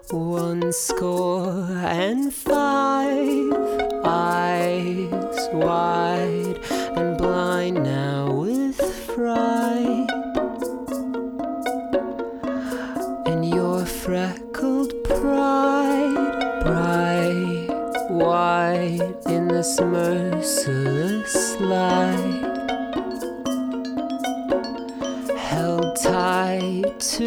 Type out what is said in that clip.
105, eyes wide and blind now with fright, and your freckled pride, bright white in this merciless light, held tight to